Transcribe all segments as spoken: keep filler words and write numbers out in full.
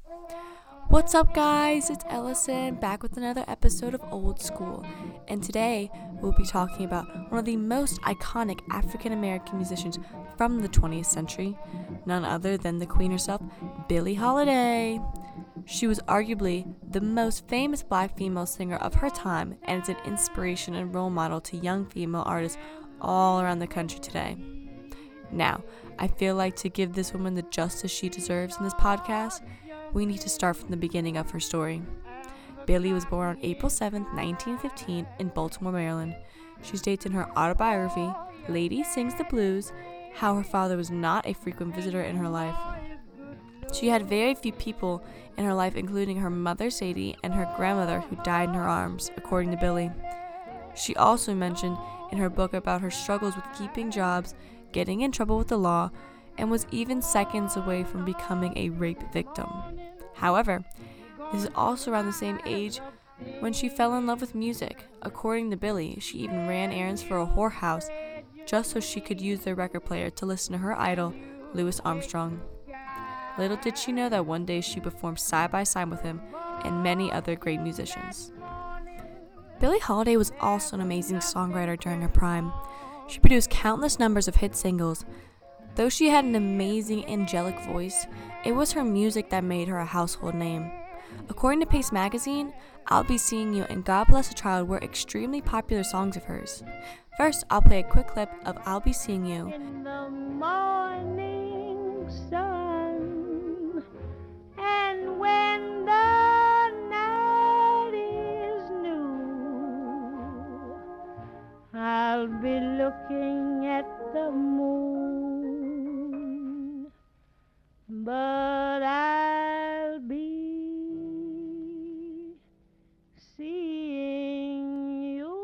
What's up, guys? It's Ellison back with another episode of Old School, and today we'll be talking about one of the most iconic African American musicians from the twentieth century, none other than the queen herself, Billie Holiday. She was arguably the most famous black female singer of her time, and is an inspiration and role model to young female artists all around the country today. Now, I feel like to give this woman the justice she deserves in this podcast, we need to start from the beginning of her story. Billie was born on April seventh, nineteen fifteen in Baltimore, Maryland. She states in her autobiography, Lady Sings the Blues, how her father was not a frequent visitor in her life. She had very few people in her life, including her mother, Sadie, and her grandmother, who died in her arms, according to Billie. She also mentioned in her book about her struggles with keeping jobs, getting in trouble with the law, and was even seconds away from becoming a rape victim. However, this is also around the same age when she fell in love with music. According to Billie, she even ran errands for a whorehouse just so she could use their record player to listen to her idol, Louis Armstrong. Little did she know that one day she performed side by side with him and many other great musicians. Billie Holiday was also an amazing songwriter during her prime. She produced countless numbers of hit singles. Though she had an amazing angelic voice, it was her music that made her a household name. According to Pace magazine, I'll Be Seeing You and God Bless a Child were extremely popular songs of hers. First, I'll play a quick clip of I'll Be Seeing You. In the morning sun, and when the night is new, I'll be looking at the moon, but I'll be seeing you.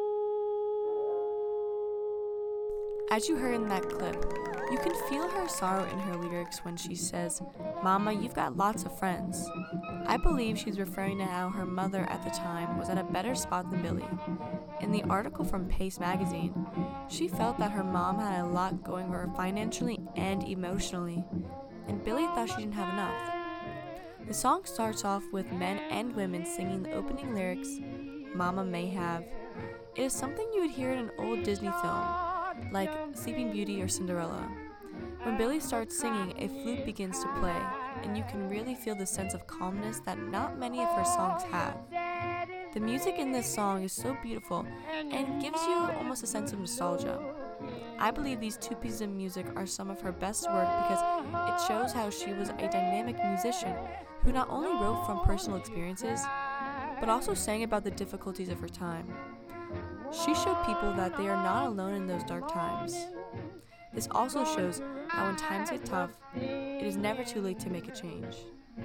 As you heard in that clip, you can feel her sorrow in her lyrics when she says, "Mama, you've got lots of friends." I believe she's referring to how her mother at the time was at a better spot than Billie. In the article from Pace magazine, she felt that her mom had a lot going for her financially and emotionally, and Billie thought she didn't have enough. The song starts off with men and women singing the opening lyrics, "Mama may have." It is something you would hear in an old Disney film, like Sleeping Beauty or Cinderella. When Billie starts singing, a flute begins to play, and you can really feel the sense of calmness that not many of her songs have. The music in this song is so beautiful and gives you almost a sense of nostalgia. I believe these two pieces of music are some of her best work because it shows how she was a dynamic musician who not only wrote from personal experiences, but also sang about the difficulties of her time. She showed people that they are not alone in those dark times. This also shows how when times get tough, it is never too late to make a change.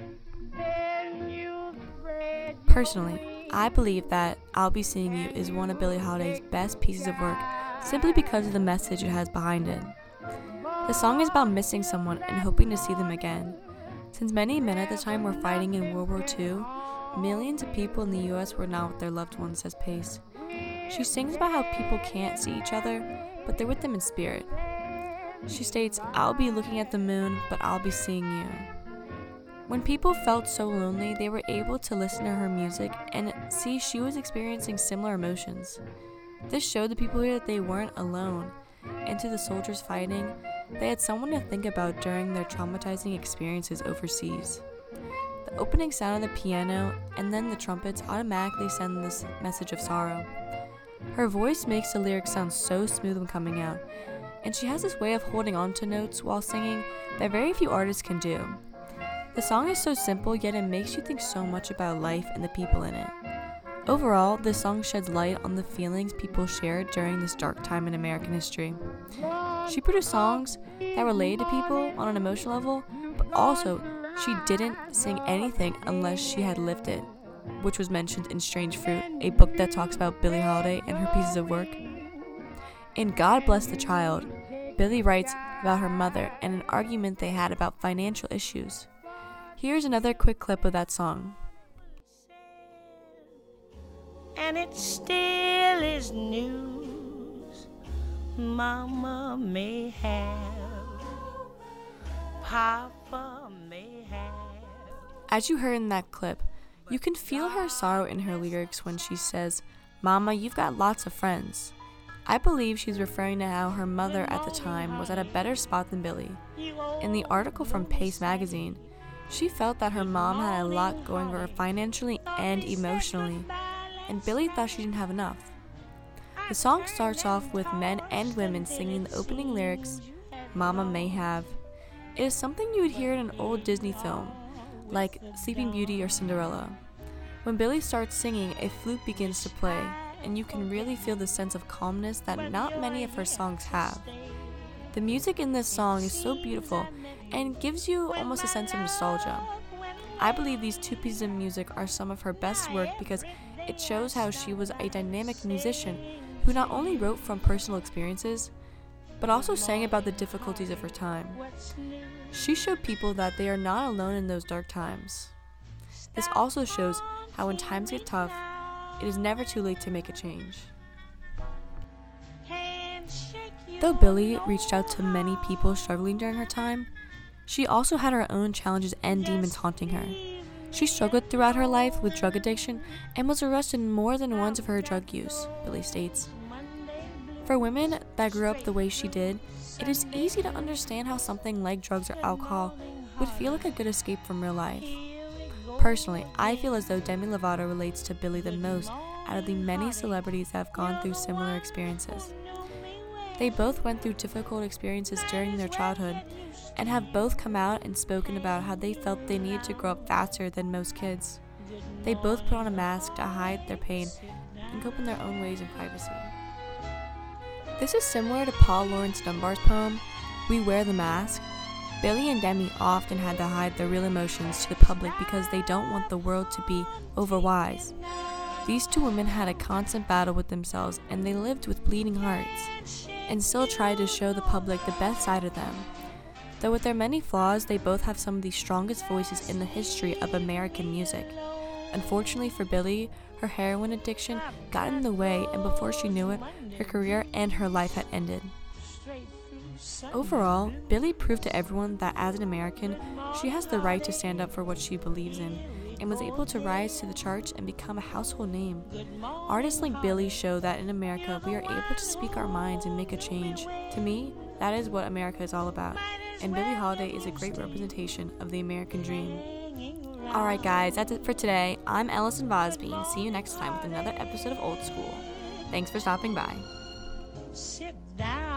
Personally, I believe that I'll Be Seeing You is one of Billie Holiday's best pieces of work simply because of the message it has behind it. The song is about missing someone and hoping to see them again. Since many men at the time were fighting in World War Two, millions of people in the U S were not with their loved ones, says Pace. She sings about how people can't see each other, but they're with them in spirit. She states, "I'll be looking at the moon, but I'll be seeing you." When people felt so lonely, they were able to listen to her music and see she was experiencing similar emotions. This showed the people here that they weren't alone, and to the soldiers fighting, they had someone to think about during their traumatizing experiences overseas. The opening sound of the piano and then the trumpets automatically send this message of sorrow. Her voice makes the lyrics sound so smooth when coming out, and she has this way of holding on to notes while singing that very few artists can do. The song is so simple, yet it makes you think so much about life and the people in it. Overall, this song sheds light on the feelings people shared during this dark time in American history. She produced songs that related to people on an emotional level, but also she didn't sing anything unless she had lived it, which was mentioned in Strange Fruit, a book that talks about Billie Holiday and her pieces of work. In God Bless the Child, Billie writes about her mother and an argument they had about financial issues. Here's another quick clip of that song. And it still is news. Mama may have, Papa may have. As you heard in that clip, you can feel her sorrow in her lyrics when she says, "Mama, you've got lots of friends." I believe she's referring to how her mother at the time was at a better spot than Billie. In the article from Pace magazine, she felt that her mom had a lot going for her financially and emotionally, and Billie thought she didn't have enough. The song starts off with men and women singing the opening lyrics, "Mama may have." It is something you would hear in an old Disney film, like Sleeping Beauty or Cinderella. When Billie starts singing, a flute begins to play, and you can really feel the sense of calmness that not many of her songs have. The music in this song is so beautiful and gives you almost a sense of nostalgia. I believe these two pieces of music are some of her best work because it shows how she was a dynamic musician who not only wrote from personal experiences, but also sang about the difficulties of her time. She showed people that they are not alone in those dark times. This also shows how when times get tough, it is never too late to make a change. Though Billie reached out to many people struggling during her time, she also had her own challenges and demons haunting her. She struggled throughout her life with drug addiction and was arrested more than once for her drug use, Billie states. For women that grew up the way she did, it is easy to understand how something like drugs or alcohol would feel like a good escape from real life. Personally, I feel as though Demi Lovato relates to Billie the most out of the many celebrities that have gone through similar experiences. They both went through difficult experiences during their childhood and have both come out and spoken about how they felt they needed to grow up faster than most kids. They both put on a mask to hide their pain and cope in their own ways in privacy. This is similar to Paul Laurence Dunbar's poem, "We Wear the Mask." Billie and Demi often had to hide their real emotions to the public because they don't want the world to be overwise. These two women had a constant battle with themselves, and they lived with bleeding hearts, and still tried to show the public the best side of them. Though with their many flaws, they both have some of the strongest voices in the history of American music. Unfortunately for Billie, her heroin addiction got in the way, and before she knew it, her career and her life had ended. Overall, Billie proved to everyone that as an American, she has the right to stand up for what she believes in, and was able to rise to the charts and become a household name. Artists like Billie show that in America, we are able to speak our minds and make a change. To me, that is what America is all about, and Billie Holiday is a great representation of the American dream. Alright guys, that's it for today. I'm Ellison Vosby, and see you next time with another episode of Old School. Thanks for stopping by. Sit down.